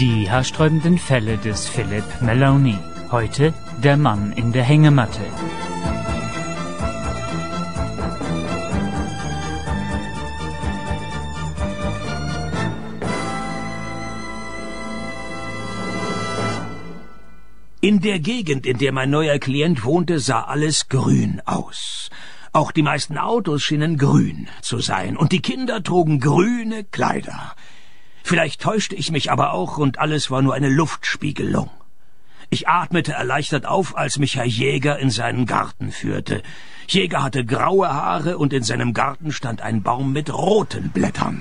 Die haarsträubenden Fälle des Philip Maloney. Heute der Mann in der Hängematte. In der Gegend, in der mein neuer Klient wohnte, sah alles grün aus. Auch die meisten Autos schienen grün zu sein, und die Kinder trugen grüne Kleider. Vielleicht täuschte ich mich aber auch, und alles war nur eine Luftspiegelung. Ich atmete erleichtert auf, als mich Herr Jäger in seinen Garten führte. Jäger hatte graue Haare, und in seinem Garten stand ein Baum mit roten Blättern.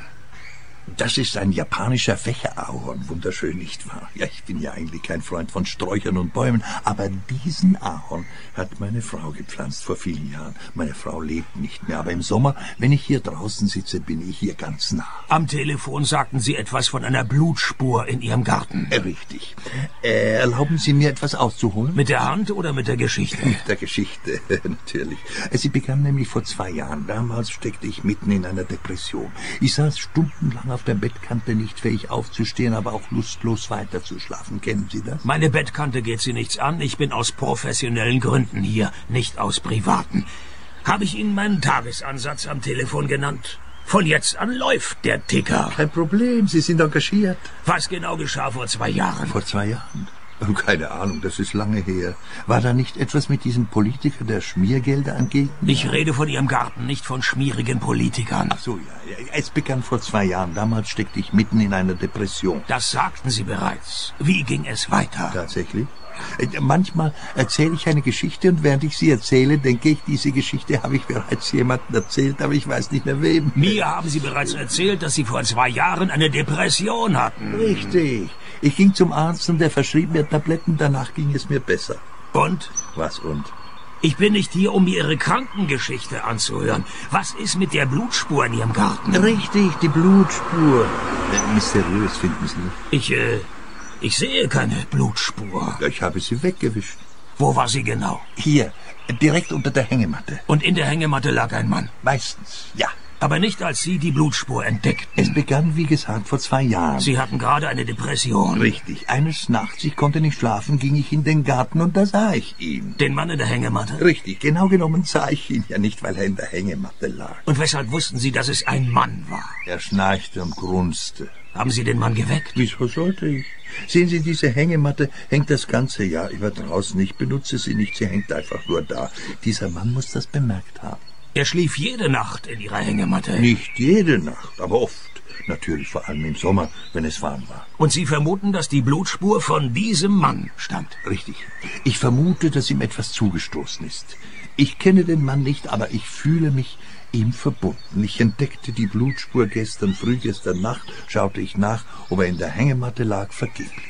Das ist ein japanischer Fächerahorn, wunderschön, nicht wahr? Ja, ich bin ja eigentlich kein Freund von Sträuchern und Bäumen, aber diesen Ahorn hat meine Frau gepflanzt vor vielen Jahren. Meine Frau lebt nicht mehr, aber im Sommer, wenn ich hier draußen sitze, bin ich hier ganz nah. Am Telefon sagten Sie etwas von einer Blutspur in Ihrem Garten. Richtig. Erlauben Sie mir, etwas auszuholen? Mit der Hand oder mit der Geschichte? Mit der Geschichte, natürlich. Sie begann nämlich vor 2 Jahren. Damals steckte ich mitten in einer Depression. Ich saß stundenlang auf der Bettkante, nicht fähig aufzustehen, aber auch lustlos weiterzuschlafen. Kennen Sie das? Meine Bettkante geht Sie nichts an. Ich bin aus professionellen Gründen hier, nicht aus privaten. Habe ich Ihnen meinen Tagesansatz am Telefon genannt? Von jetzt an läuft der Ticker. Kein Problem, Sie sind engagiert. Was genau geschah vor 2 Jahren? Vor 2 Jahren? Keine Ahnung, das ist lange her. War da nicht etwas mit diesem Politiker, der Schmiergelder angegeben hat? Ich rede von Ihrem Garten, nicht von schmierigen Politikern. Ach so, ja. Es begann vor 2 Jahren. Damals steckte ich mitten in einer Depression. Das sagten Sie bereits. Wie ging es weiter? Tatsächlich? Manchmal erzähle ich eine Geschichte, und während ich sie erzähle, denke ich, diese Geschichte habe ich bereits jemandem erzählt, aber ich weiß nicht mehr wem. Mir haben Sie bereits erzählt, dass Sie vor 2 Jahren eine Depression hatten. Richtig. Ich ging zum Arzt, und der verschrieb mir Tabletten, danach ging es mir besser. Und? Was und? Ich bin nicht hier, um mir Ihre Krankengeschichte anzuhören. Was ist mit der Blutspur in Ihrem Garten? Richtig, die Blutspur. Mysteriös, finden Sie nicht? Ich sehe keine Blutspur. Ich habe sie weggewischt. Wo war sie genau? Hier, direkt unter der Hängematte. Und in der Hängematte lag ein Mann? Meistens, ja. Aber nicht, als Sie die Blutspur entdeckten. Es begann, wie gesagt, vor 2 Jahren. Sie hatten gerade eine Depression. Richtig. Eines Nachts, ich konnte nicht schlafen, ging ich in den Garten, und da sah ich ihn. Den Mann in der Hängematte? Richtig. Genau genommen sah ich ihn ja nicht, weil er in der Hängematte lag. Und weshalb wussten Sie, dass es ein Mann war? Er schnarchte und grunzte. Haben Sie den Mann geweckt? Wieso sollte ich? Sehen Sie, diese Hängematte hängt das ganze Jahr über draußen. Ich benutze sie nicht, sie hängt einfach nur da. Dieser Mann muss das bemerkt haben. Er schlief jede Nacht in Ihrer Hängematte? Nicht jede Nacht, aber oft. Natürlich vor allem im Sommer, wenn es warm war. Und Sie vermuten, dass die Blutspur von diesem Mann stammt? Richtig. Ich vermute, dass ihm etwas zugestoßen ist. Ich kenne den Mann nicht, aber ich fühle mich ihm verbunden. Ich entdeckte die Blutspur gestern Nacht, schaute ich nach, ob er in der Hängematte lag, vergeblich.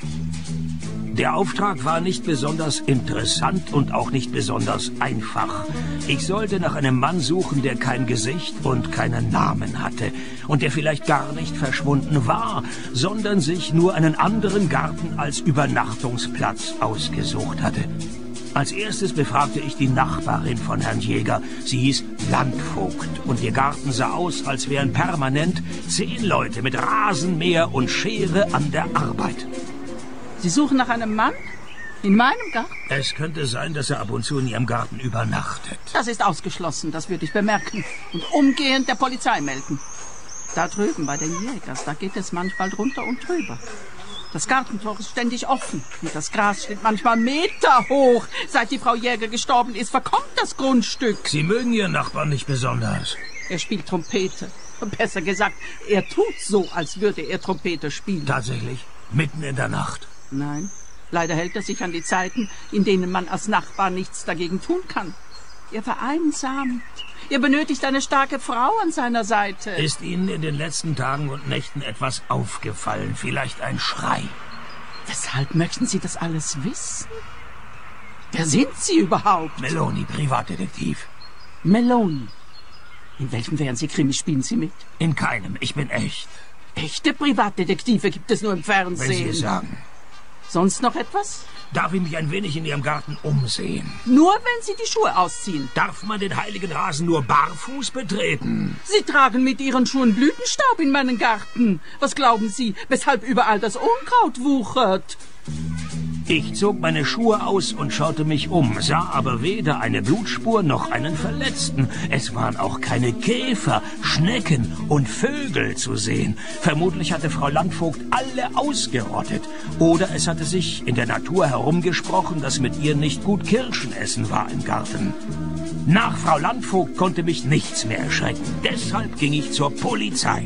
Der Auftrag war nicht besonders interessant und auch nicht besonders einfach. Ich sollte nach einem Mann suchen, der kein Gesicht und keinen Namen hatte und der vielleicht gar nicht verschwunden war, sondern sich nur einen anderen Garten als Übernachtungsplatz ausgesucht hatte. Als erstes befragte ich die Nachbarin von Herrn Jäger. Sie hieß Landvogt, und ihr Garten sah aus, als wären permanent 10 Leute mit Rasenmäher und Schere an der Arbeit. Sie suchen nach einem Mann? In meinem Garten? Es könnte sein, dass er ab und zu in Ihrem Garten übernachtet. Das ist ausgeschlossen, das würde ich bemerken. Und umgehend der Polizei melden. Da drüben bei den Jägers, da geht es manchmal drunter und drüber. Das Gartentor ist ständig offen und das Gras steht manchmal Meter hoch. Seit die Frau Jäger gestorben ist, verkommt das Grundstück. Sie mögen Ihren Nachbarn nicht besonders. Er spielt Trompete. Besser gesagt, er tut so, als würde er Trompete spielen. Tatsächlich? Mitten in der Nacht? Nein, leider hält er sich an die Zeiten, in denen man als Nachbar nichts dagegen tun kann. Er vereinsamt. Er benötigt eine starke Frau an seiner Seite. Ist Ihnen in den letzten Tagen und Nächten etwas aufgefallen? Vielleicht ein Schrei? Weshalb möchten Sie das alles wissen? Wer sind Sie überhaupt? Maloney, Privatdetektiv. Maloney. In welchem Fernsehkrimi spielen Sie mit? In keinem. Ich bin echt. Echte Privatdetektive gibt es nur im Fernsehen. Wenn Sie es sagen. Sonst noch etwas? Darf ich mich ein wenig in Ihrem Garten umsehen? Nur wenn Sie die Schuhe ausziehen. Darf man den heiligen Rasen nur barfuß betreten? Sie tragen mit Ihren Schuhen Blütenstaub in meinen Garten. Was glauben Sie, weshalb überall das Unkraut wuchert? Ich zog meine Schuhe aus und schaute mich um, sah aber weder eine Blutspur noch einen Verletzten. Es waren auch keine Käfer, Schnecken und Vögel zu sehen. Vermutlich hatte Frau Landvogt alle ausgerottet. Oder es hatte sich in der Natur herumgesprochen, dass mit ihr nicht gut Kirschen essen war im Garten. Nach Frau Landvogt konnte mich nichts mehr erschrecken. Deshalb ging ich zur Polizei.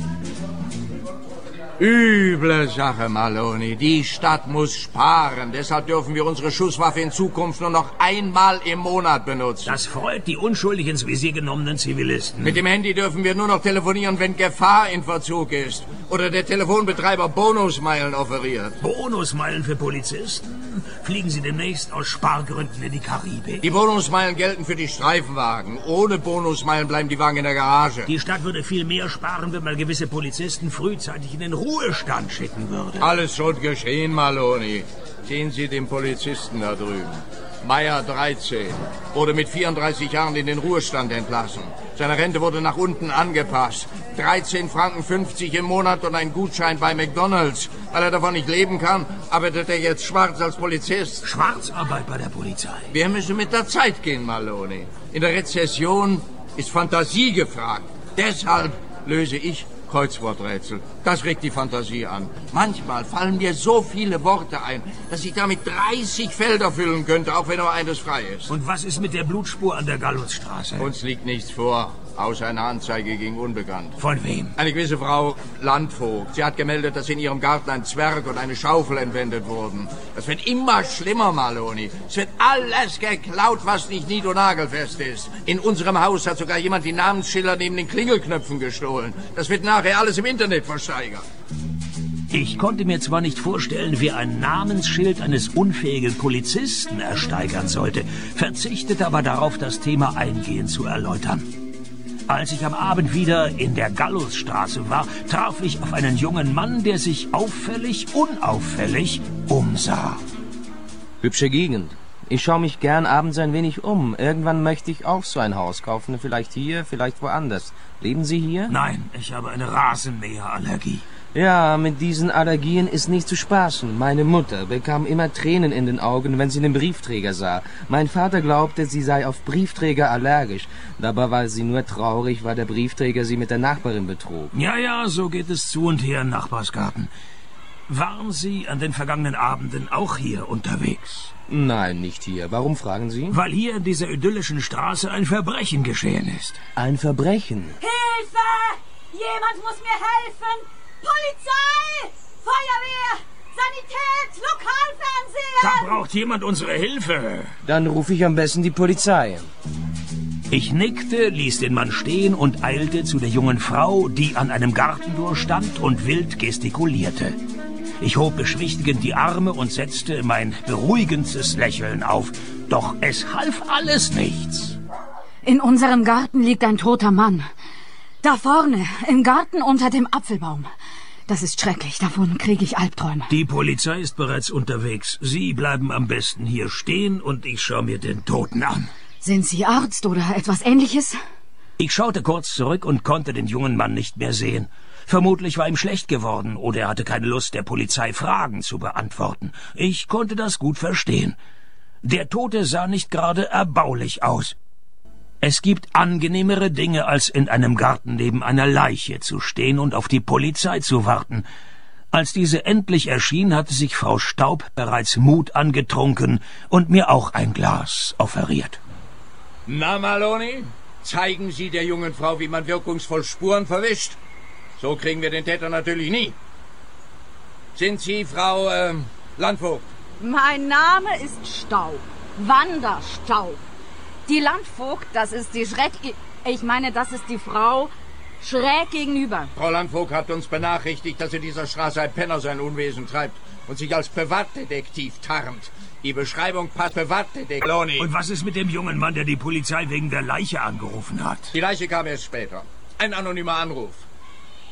Üble Sache, Maloney. Die Stadt muss sparen. Deshalb dürfen wir unsere Schusswaffe in Zukunft nur noch einmal im Monat benutzen. Das freut die unschuldig ins Visier genommenen Zivilisten. Mit dem Handy dürfen wir nur noch telefonieren, wenn Gefahr in Verzug ist. Oder der Telefonbetreiber Bonusmeilen offeriert. Bonusmeilen für Polizisten? Fliegen Sie demnächst aus Spargründen in die Karibik? Die Bonusmeilen gelten für die Streifenwagen. Ohne Bonusmeilen bleiben die Wagen in der Garage. Die Stadt würde viel mehr sparen, wenn man gewisse Polizisten frühzeitig in den Ruhestand schicken würde. Alles schon geschehen, Maloney. Sehen Sie den Polizisten da drüben. Meier 13 wurde mit 34 Jahren in den Ruhestand entlassen. Seine Rente wurde nach unten angepasst. 13,50 Franken im Monat und ein Gutschein bei McDonald's. Weil er davon nicht leben kann, arbeitet er jetzt schwarz als Polizist. Schwarzarbeit bei der Polizei? Wir müssen mit der Zeit gehen, Maloney. In der Rezession ist Fantasie gefragt. Deshalb löse ich Kreuzworträtsel. Das regt die Fantasie an. Manchmal fallen mir so viele Worte ein, dass ich damit 30 Felder füllen könnte, auch wenn nur eines frei ist. Und was ist mit der Blutspur an der Gallusstraße? Uns liegt nichts vor, außer eine Anzeige gegen Unbekannt. Von wem? Eine gewisse Frau Landvogt. Sie hat gemeldet, dass in ihrem Garten ein Zwerg und eine Schaufel entwendet wurden. Das wird immer schlimmer, Maloney. Es wird alles geklaut, was nicht nied- und nagelfest ist. In unserem Haus hat sogar jemand die Namensschilder neben den Klingelknöpfen gestohlen. Das wird nachher alles im Internet versteigert. Ich konnte mir zwar nicht vorstellen, wie ein Namensschild eines unfähigen Polizisten ersteigern sollte, verzichtete aber darauf, das Thema eingehend zu erläutern. Als ich am Abend wieder in der Gallusstraße war, traf ich auf einen jungen Mann, der sich auffällig, unauffällig umsah. Hübsche Gegend. Ich schaue mich gern abends ein wenig um. Irgendwann möchte ich auch so ein Haus kaufen. Vielleicht hier, vielleicht woanders. Leben Sie hier? Nein, ich habe eine Rasenmäherallergie. Ja, mit diesen Allergien ist nicht zu spaßen. Meine Mutter bekam immer Tränen in den Augen, wenn sie den Briefträger sah. Mein Vater glaubte, sie sei auf Briefträger allergisch. Dabei war sie nur traurig, weil der Briefträger sie mit der Nachbarin betrog. Ja, so geht es zu und her im Nachbarsgarten. Waren Sie an den vergangenen Abenden auch hier unterwegs? Nein, nicht hier. Warum fragen Sie? Weil hier in dieser idyllischen Straße ein Verbrechen geschehen ist. Ein Verbrechen? Hilfe! Jemand muss mir helfen! Polizei! Feuerwehr! Sanität! Lokalfernseher! Da braucht jemand unsere Hilfe. Dann rufe ich am besten die Polizei. Ich nickte, ließ den Mann stehen und eilte zu der jungen Frau, die an einem Gartentor stand und wild gestikulierte. Ich hob beschwichtigend die Arme und setzte mein beruhigendes Lächeln auf. Doch es half alles nichts. In unserem Garten liegt ein toter Mann. Da vorne, im Garten unter dem Apfelbaum. Das ist schrecklich, davon kriege ich Albträume. Die Polizei ist bereits unterwegs. Sie bleiben am besten hier stehen und ich schaue mir den Toten an. Sind Sie Arzt oder etwas Ähnliches? Ich schaute kurz zurück und konnte den jungen Mann nicht mehr sehen. Vermutlich war ihm schlecht geworden oder er hatte keine Lust, der Polizei Fragen zu beantworten. Ich konnte das gut verstehen. Der Tote sah nicht gerade erbaulich aus. Es gibt angenehmere Dinge, als in einem Garten neben einer Leiche zu stehen und auf die Polizei zu warten. Als diese endlich erschien, hatte sich Frau Staub bereits Mut angetrunken und mir auch ein Glas offeriert. Na, Maloney, zeigen Sie der jungen Frau, wie man wirkungsvoll Spuren verwischt. So kriegen wir den Täter natürlich nie. Sind Sie Frau Landvogt? Mein Name ist Staub. Wanderstaub. Die Landvogt, das ist die das ist die Frau schräg gegenüber. Frau Landvogt hat uns benachrichtigt, dass in dieser Straße ein Penner sein Unwesen treibt und sich als Privatdetektiv tarnt. Die Beschreibung passt. Privatdetektiv. Und was ist mit dem jungen Mann, der die Polizei wegen der Leiche angerufen hat? Die Leiche kam erst später. Ein anonymer Anruf.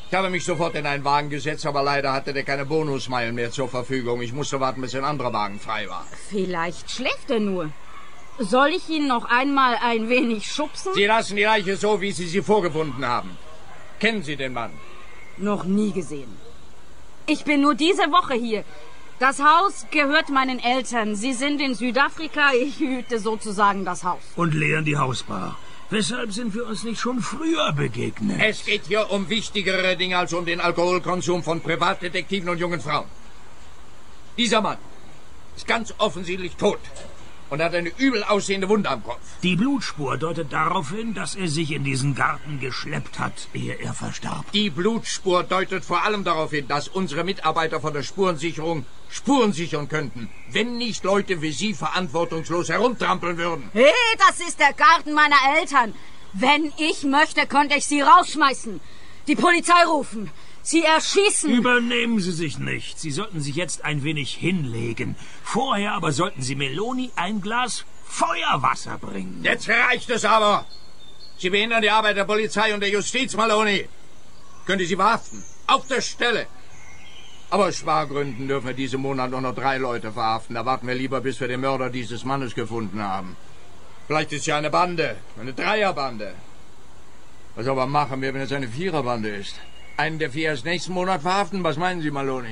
Ich habe mich sofort in einen Wagen gesetzt, aber leider hatte der keine Bonusmeilen mehr zur Verfügung. Ich musste warten, bis ein anderer Wagen frei war. Vielleicht schläft er nur. Soll ich ihn noch einmal ein wenig schubsen? Sie lassen die Leiche so, wie Sie sie vorgefunden haben. Kennen Sie den Mann? Noch nie gesehen. Ich bin nur diese Woche hier. Das Haus gehört meinen Eltern. Sie sind in Südafrika. Ich hüte sozusagen das Haus. Und leeren die Hausbar. Weshalb sind wir uns nicht schon früher begegnet? Es geht hier um wichtigere Dinge als um den Alkoholkonsum von Privatdetektiven und jungen Frauen. Dieser Mann ist ganz offensichtlich tot und hat eine übel aussehende Wunde am Kopf. Die Blutspur deutet darauf hin, dass er sich in diesen Garten geschleppt hat, ehe er verstarb. Die Blutspur deutet vor allem darauf hin, dass unsere Mitarbeiter von der Spurensicherung Spuren sichern könnten, wenn nicht Leute wie Sie verantwortungslos herumtrampeln würden. Hey, das ist der Garten meiner Eltern. Wenn ich möchte, könnte ich Sie rausschmeißen, die Polizei rufen, Sie erschießen. Übernehmen Sie sich nicht. Sie sollten sich jetzt ein wenig hinlegen. Vorher aber sollten Sie Meloni ein Glas Feuerwasser bringen. Jetzt reicht es aber. Sie behindern die Arbeit der Polizei und der Justiz, Maloney. Könnte Sie verhaften. Auf der Stelle. Aber aus Spargründen dürfen wir diesen Monat nur noch 3 Leute verhaften. Da warten wir lieber, bis wir den Mörder dieses Mannes gefunden haben. Vielleicht ist ja eine Bande. Eine Dreierbande. Was aber machen wir, wenn es eine Viererbande ist? Einen der 4 erst nächsten Monat verhaften? Was meinen Sie, Maloney?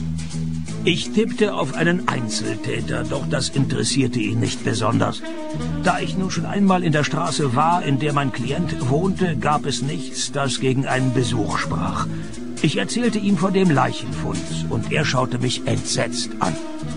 Ich tippte auf einen Einzeltäter, doch das interessierte ihn nicht besonders. Da ich nun schon einmal in der Straße war, in der mein Klient wohnte, gab es nichts, das gegen einen Besuch sprach. Ich erzählte ihm von dem Leichenfund und er schaute mich entsetzt an.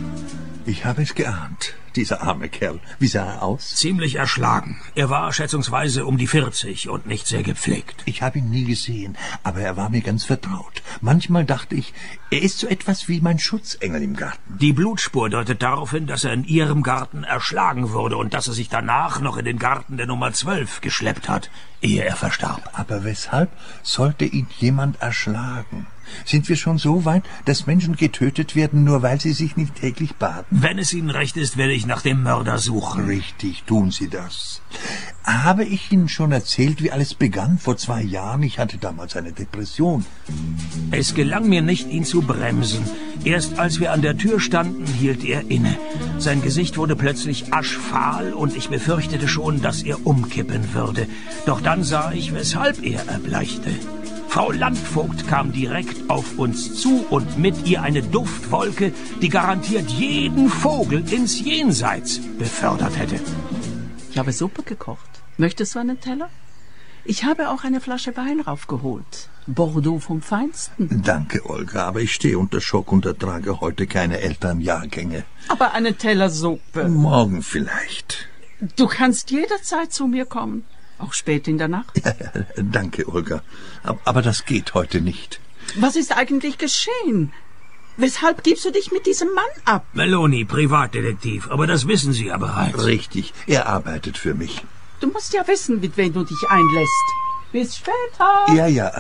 Ich habe es geahnt, dieser arme Kerl. Wie sah er aus? Ziemlich erschlagen. Er war schätzungsweise um die 40 und nicht sehr gepflegt. Ich habe ihn nie gesehen, aber er war mir ganz vertraut. Manchmal dachte ich, er ist so etwas wie mein Schutzengel im Garten. Die Blutspur deutet darauf hin, dass er in Ihrem Garten erschlagen wurde und dass er sich danach noch in den Garten der Nummer 12 geschleppt hat, ehe er verstarb. Aber weshalb sollte ihn jemand erschlagen? Sind wir schon so weit, dass Menschen getötet werden, nur weil sie sich nicht täglich baden? Wenn es Ihnen recht ist, werde ich nach dem Mörder suchen. Richtig, tun Sie das. Habe ich Ihnen schon erzählt, wie alles begann? Vor 2 Jahren, ich hatte damals eine Depression. Es gelang mir nicht, ihn zu bremsen. Erst als wir an der Tür standen, hielt er inne. Sein Gesicht wurde plötzlich aschfahl und ich befürchtete schon, dass er umkippen würde. Doch dann sah ich, weshalb er erbleichte. Frau Landvogt kam direkt auf uns zu und mit ihr eine Duftwolke, die garantiert jeden Vogel ins Jenseits befördert hätte. Ich habe Suppe gekocht. Möchtest du einen Teller? Ich habe auch eine Flasche Wein raufgeholt. Bordeaux vom Feinsten. Danke, Olga, aber ich stehe unter Schock und ertrage heute keine älteren Jahrgänge. Aber einen Teller Suppe. Morgen vielleicht. Du kannst jederzeit zu mir kommen. Auch spät in der Nacht? Ja, danke, Olga. Aber das geht heute nicht. Was ist eigentlich geschehen? Weshalb gibst du dich mit diesem Mann ab? Meloni, Privatdetektiv, aber das wissen Sie ja bereits. Richtig, er arbeitet für mich. Du musst ja wissen, mit wem du dich einlässt. Bis später. Ja,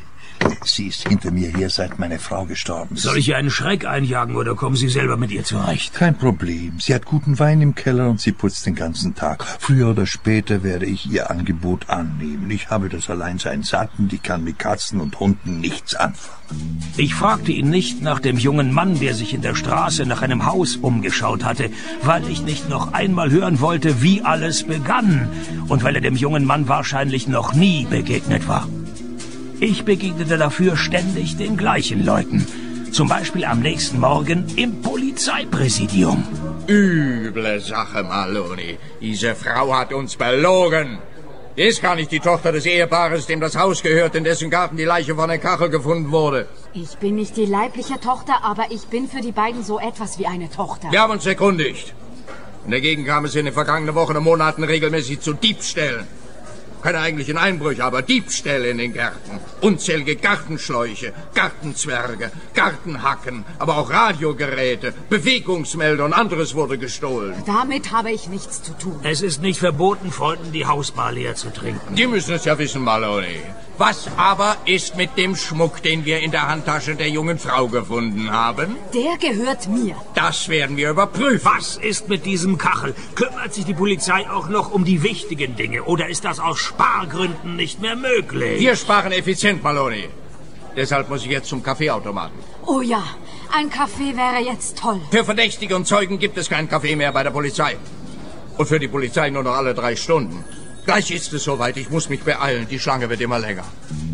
sie ist hinter mir her, seit meine Frau gestorben ist. Soll ich ihr einen Schreck einjagen oder kommen Sie selber mit ihr zurecht? Kein Problem. Sie hat guten Wein im Keller und sie putzt den ganzen Tag. Früher oder später werde ich ihr Angebot annehmen. Ich habe das Alleinsein satt und ich kann mit Katzen und Hunden nichts anfangen. Ich fragte ihn nicht nach dem jungen Mann, der sich in der Straße nach einem Haus umgeschaut hatte, weil ich nicht noch einmal hören wollte, wie alles begann und weil er dem jungen Mann wahrscheinlich noch nie begegnet war. Ich begegnete dafür ständig den gleichen Leuten. Zum Beispiel am nächsten Morgen im Polizeipräsidium. Üble Sache, Maloney. Diese Frau hat uns belogen. Die ist gar nicht die Tochter des Ehepaares, dem das Haus gehört, in dessen Garten die Leiche von der Kachel gefunden wurde. Ich bin nicht die leibliche Tochter, aber ich bin für die beiden so etwas wie eine Tochter. Wir haben uns erkundigt. In der Gegend kam es in den vergangenen Wochen und Monaten regelmäßig zu Diebstählen. Keine eigentlichen Einbrüche, aber Diebstähle in den Gärten. Unzählige Gartenschläuche, Gartenzwerge, Gartenhacken, aber auch Radiogeräte, Bewegungsmelder und anderes wurde gestohlen. Damit habe ich nichts zu tun. Es ist nicht verboten, Freunden die Hausbar leer zu trinken. Die müssen es ja wissen, Maloney. Was aber ist mit dem Schmuck, den wir in der Handtasche der jungen Frau gefunden haben? Der gehört mir. Das werden wir überprüfen. Was ist mit diesem Kachel? Kümmert sich die Polizei auch noch um die wichtigen Dinge? Oder ist das aus Spargründen nicht mehr möglich? Wir sparen effizient, Maloney. Deshalb muss ich jetzt zum Kaffeeautomaten. Oh ja, ein Kaffee wäre jetzt toll. Für Verdächtige und Zeugen gibt es keinen Kaffee mehr bei der Polizei. Und für die Polizei nur noch alle 3 Stunden. Gleich ist es soweit, ich muss mich beeilen. Die Schlange wird immer länger.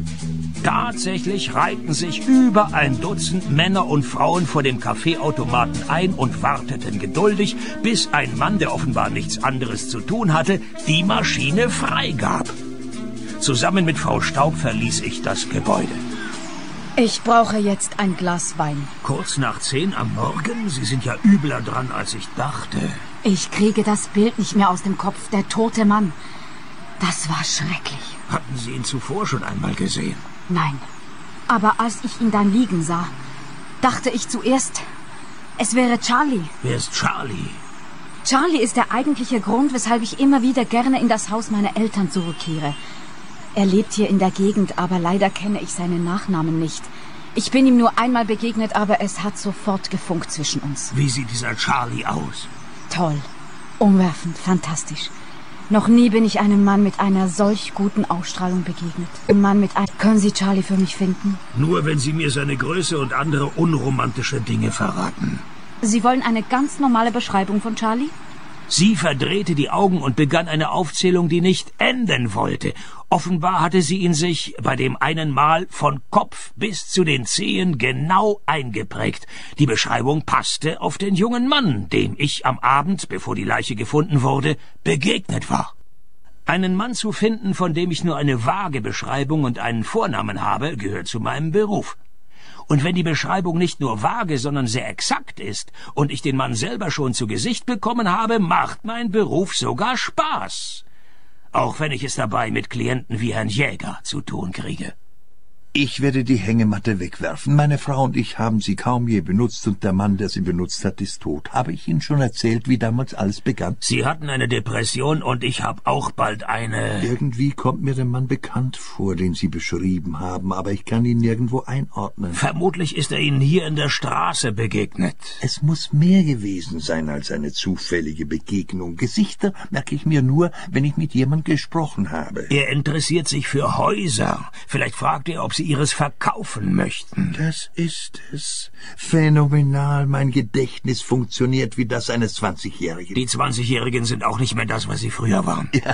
Tatsächlich reihten sich über ein Dutzend Männer und Frauen vor dem Kaffeeautomaten ein und warteten geduldig, bis ein Mann, der offenbar nichts anderes zu tun hatte, die Maschine freigab. Zusammen mit Frau Staub verließ ich das Gebäude. Ich brauche jetzt ein Glas Wein. Kurz nach 10 am Morgen? Sie sind ja übler dran, als ich dachte. Ich kriege das Bild nicht mehr aus dem Kopf. Der tote Mann. Das war schrecklich. Hatten Sie ihn zuvor schon einmal gesehen? Nein. Aber als ich ihn dann liegen sah, dachte ich zuerst, es wäre Charlie. Wer ist Charlie? Charlie ist der eigentliche Grund, weshalb ich immer wieder gerne in das Haus meiner Eltern zurückkehre. Er lebt hier in der Gegend, aber leider kenne ich seinen Nachnamen nicht. Ich bin ihm nur einmal begegnet, aber es hat sofort gefunkt zwischen uns. Wie sieht dieser Charlie aus? Toll, umwerfend, fantastisch. Noch nie bin ich einem Mann mit einer solch guten Ausstrahlung begegnet. Können Sie Charlie für mich finden? Nur wenn Sie mir seine Größe und andere unromantische Dinge verraten. Sie wollen eine ganz normale Beschreibung von Charlie? Sie verdrehte die Augen und begann eine Aufzählung, die nicht enden wollte. Offenbar hatte sie ihn sich bei dem einen Mal von Kopf bis zu den Zehen genau eingeprägt. Die Beschreibung passte auf den jungen Mann, dem ich am Abend, bevor die Leiche gefunden wurde, begegnet war. Einen Mann zu finden, von dem ich nur eine vage Beschreibung und einen Vornamen habe, gehört zu meinem Beruf. Und wenn die Beschreibung nicht nur vage, sondern sehr exakt ist und ich den Mann selber schon zu Gesicht bekommen habe, macht mein Beruf sogar Spaß. Auch wenn ich es dabei mit Klienten wie Herrn Jäger zu tun kriege. Ich werde die Hängematte wegwerfen. Meine Frau und ich haben sie kaum je benutzt und der Mann, der sie benutzt hat, ist tot. Habe ich Ihnen schon erzählt, wie damals alles begann? Sie hatten eine Depression und ich habe auch bald eine... Irgendwie kommt mir der Mann bekannt vor, den Sie beschrieben haben, aber ich kann ihn nirgendwo einordnen. Vermutlich ist er Ihnen hier in der Straße begegnet. Es muss mehr gewesen sein als eine zufällige Begegnung. Gesichter merke ich mir nur, wenn ich mit jemand gesprochen habe. Er interessiert sich für Häuser. Vielleicht fragt er, ob Sie Ihres verkaufen möchten. Das ist es. Phänomenal. Mein Gedächtnis funktioniert wie das eines 20-Jährigen. Die 20-Jährigen sind auch nicht mehr das, was sie früher waren. Ja,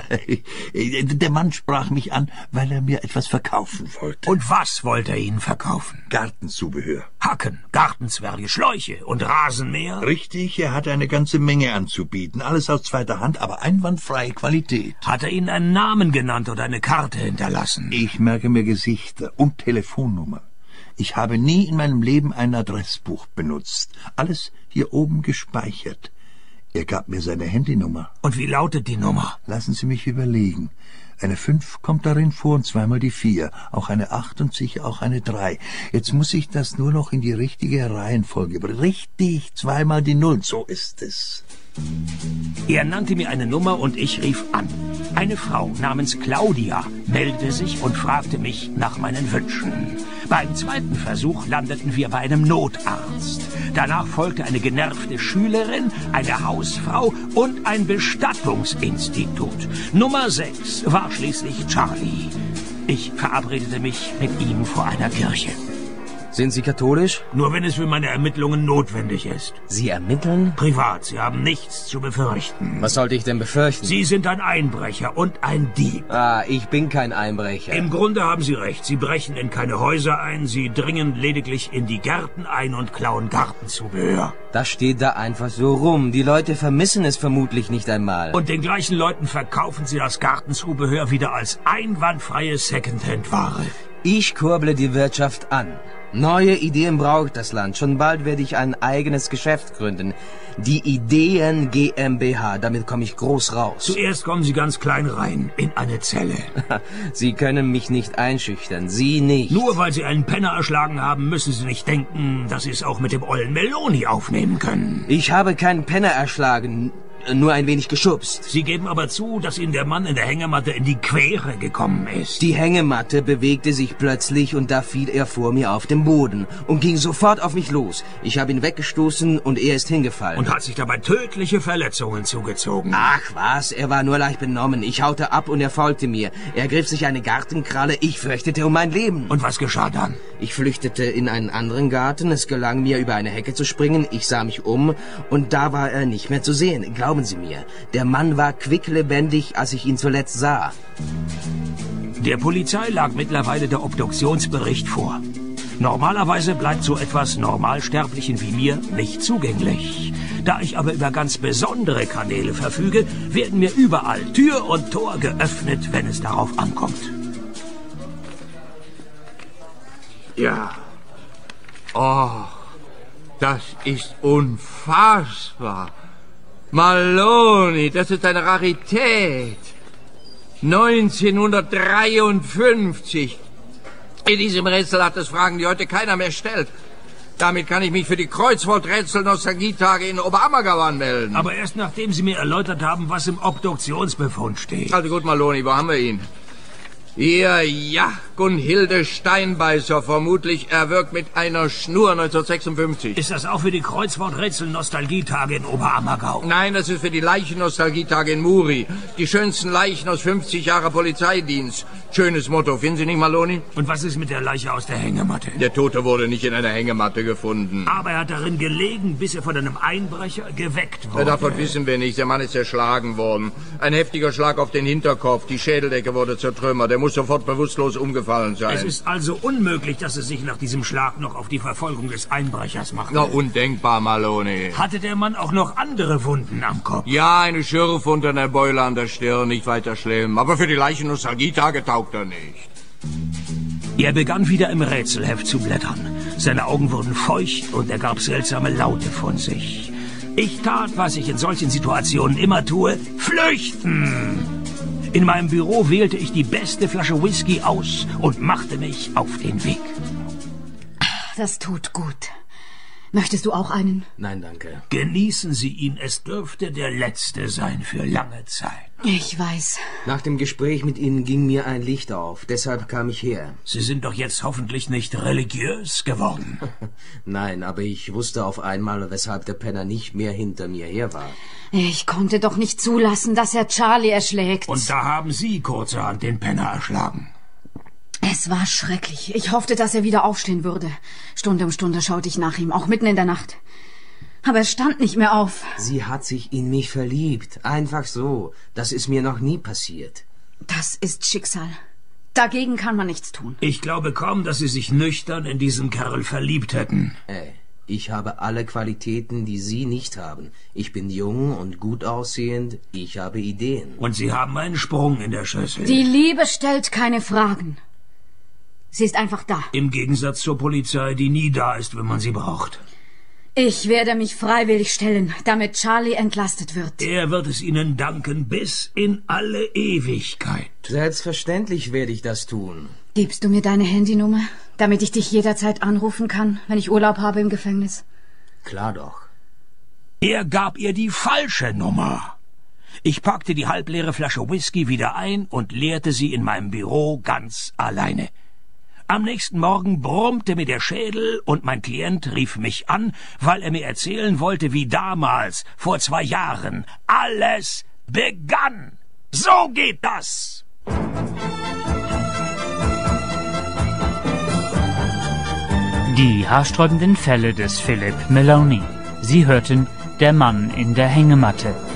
der Mann sprach mich an, weil er mir etwas verkaufen wollte. Und was wollte er Ihnen verkaufen? Gartenzubehör. Hacken, Gartenzwerge, Schläuche und Rasenmäher? Richtig, er hatte eine ganze Menge anzubieten. Alles aus zweiter Hand, aber einwandfreie Qualität. Hat er Ihnen einen Namen genannt oder eine Karte hinterlassen? Ich merke mir Gesichter und Telefonnummer. Ich habe nie in meinem Leben ein Adressbuch benutzt. Alles hier oben gespeichert. Er gab mir seine Handynummer. Und wie lautet die Nummer? Lassen Sie mich überlegen. Eine 5 kommt darin vor und zweimal die 4. Auch eine 8 und sicher auch eine 3. Jetzt muss ich das nur noch in die richtige Reihenfolge bringen. Richtig, zweimal die 0. So ist es. Er nannte mir eine Nummer und ich rief an. Eine Frau namens Claudia meldete sich und fragte mich nach meinen Wünschen. Beim zweiten Versuch landeten wir bei einem Notarzt. Danach folgte eine genervte Schülerin, eine Hausfrau und ein Bestattungsinstitut. Nummer 6 war schließlich Charlie. Ich verabredete mich mit ihm vor einer Kirche. Sind Sie katholisch? Nur wenn es für meine Ermittlungen notwendig ist. Sie ermitteln? Privat, Sie haben nichts zu befürchten. Was sollte ich denn befürchten? Sie sind ein Einbrecher und ein Dieb. Ah, ich bin kein Einbrecher. Im Grunde haben Sie recht. Sie brechen in keine Häuser ein, Sie dringen lediglich in die Gärten ein und klauen Gartenzubehör. Das steht da einfach so rum. Die Leute vermissen es vermutlich nicht einmal. Und den gleichen Leuten verkaufen Sie das Gartenzubehör wieder als einwandfreie Secondhand-Ware. Ich kurble die Wirtschaft an. Neue Ideen braucht das Land. Schon bald werde ich ein eigenes Geschäft gründen. Die Ideen GmbH. Damit komme ich groß raus. Zuerst kommen Sie ganz klein rein, in eine Zelle. Sie können mich nicht einschüchtern. Sie nicht. Nur weil Sie einen Penner erschlagen haben, müssen Sie nicht denken, dass Sie es auch mit dem ollen Meloni aufnehmen können. Ich habe keinen Penner erschlagen. nur ein wenig geschubst. Sie geben aber zu, dass Ihnen der Mann in der Hängematte in die Quere gekommen ist. Die Hängematte bewegte sich plötzlich und da fiel er vor mir auf den Boden und ging sofort auf mich los. Ich habe ihn weggestoßen und er ist hingefallen. Und hat sich dabei tödliche Verletzungen zugezogen. Ach was, er war nur leicht benommen. Ich haute ab und er folgte mir. Er griff sich eine Gartenkralle, ich fürchtete um mein Leben. Und was geschah dann? Ich flüchtete in einen anderen Garten, es gelang mir, über eine Hecke zu springen. Ich sah mich um und da war er nicht mehr zu sehen. Glauben Sie mir, der Mann war quicklebendig, als ich ihn zuletzt sah. Der Polizei lag mittlerweile der Obduktionsbericht vor. Normalerweise bleibt so etwas Normalsterblichen wie mir nicht zugänglich. Da ich aber über ganz besondere Kanäle verfüge, werden mir überall Tür und Tor geöffnet, wenn es darauf ankommt. Ja. Oh, das ist unfassbar. Maloney, das ist eine Rarität. 1953. In diesem Rätsel hat es Fragen, die heute keiner mehr stellt. Damit kann ich mich für die Kreuzworträtsel-Nostalgietage in Oberammergau anmelden. Aber erst nachdem Sie mir erläutert haben, was im Obduktionsbefund steht. Also gut, Maloney, wo haben wir ihn? Ja, Gunhilde Steinbeißer, vermutlich erwürgt mit einer Schnur 1956. Ist das auch für die Kreuzworträtsel-Nostalgietage in Oberammergau? Nein, das ist für die Leichen-Nostalgietage in Muri. Die schönsten Leichen aus 50 Jahren Polizeidienst. Schönes Motto, finden Sie nicht, Maloney? Und was ist mit der Leiche aus der Hängematte? Der Tote wurde nicht in einer Hängematte gefunden. Aber er hat darin gelegen, bis er von einem Einbrecher geweckt wurde. Davon wissen wir nicht. Der Mann ist erschlagen worden. Ein heftiger Schlag auf den Hinterkopf. Die Schädeldecke wurde zertrümmert. Der muss sofort bewusstlos umgefallen sein. Es ist also unmöglich, dass es sich nach diesem Schlag noch auf die Verfolgung des Einbrechers macht. Na, undenkbar, Maloney. Hatte der Mann auch noch andere Wunden am Kopf? Ja, eine Schürfe und eine Beule an der Stirn. Nicht weiter schlimm. Aber für die Leichen-Nostalgietage taugt er nicht. Er begann wieder im Rätselheft zu blättern. Seine Augen wurden feucht und er gab seltsame Laute von sich. Ich tat, was ich in solchen Situationen immer tue: flüchten! In meinem Büro wählte ich die beste Flasche Whisky aus und machte mich auf den Weg. Das tut gut. Möchtest du auch einen? Nein, danke. Genießen Sie ihn, es dürfte der letzte sein für lange Zeit. Ich weiß. Nach dem Gespräch mit Ihnen ging mir ein Licht auf, deshalb kam ich her. Sie sind doch jetzt hoffentlich nicht religiös geworden. Nein, aber ich wusste auf einmal, weshalb der Penner nicht mehr hinter mir her war. Ich konnte doch nicht zulassen, dass er Charlie erschlägt. Und da haben Sie kurzerhand den Penner erschlagen. Es war schrecklich. Ich hoffte, dass er wieder aufstehen würde. Stunde um Stunde schaute ich nach ihm, auch mitten in der Nacht. Aber er stand nicht mehr auf. Sie hat sich in mich verliebt. Einfach so. Das ist mir noch nie passiert. Das ist Schicksal. Dagegen kann man nichts tun. Ich glaube kaum, dass Sie sich nüchtern in diesen Kerl verliebt hätten. Ich habe alle Qualitäten, die Sie nicht haben. Ich bin jung und gut aussehend. Ich habe Ideen. Und Sie haben einen Sprung in der Schüssel. Die Liebe stellt keine Fragen. Sie ist einfach da. Im Gegensatz zur Polizei, die nie da ist, wenn man sie braucht. Ich werde mich freiwillig stellen, damit Charlie entlastet wird. Er wird es Ihnen danken bis in alle Ewigkeit. Selbstverständlich werde ich das tun. Gibst du mir deine Handynummer, damit ich dich jederzeit anrufen kann, wenn ich Urlaub habe im Gefängnis? Klar doch. Er gab ihr die falsche Nummer. Ich packte die halbleere Flasche Whisky wieder ein und leerte sie in meinem Büro ganz alleine. Am nächsten Morgen brummte mir der Schädel und mein Klient rief mich an, weil er mir erzählen wollte, wie damals, vor 2 Jahren, alles begann. So geht das! Die haarsträubenden Fälle des Philip Maloney. Sie hörten Der Mann in der Hängematte.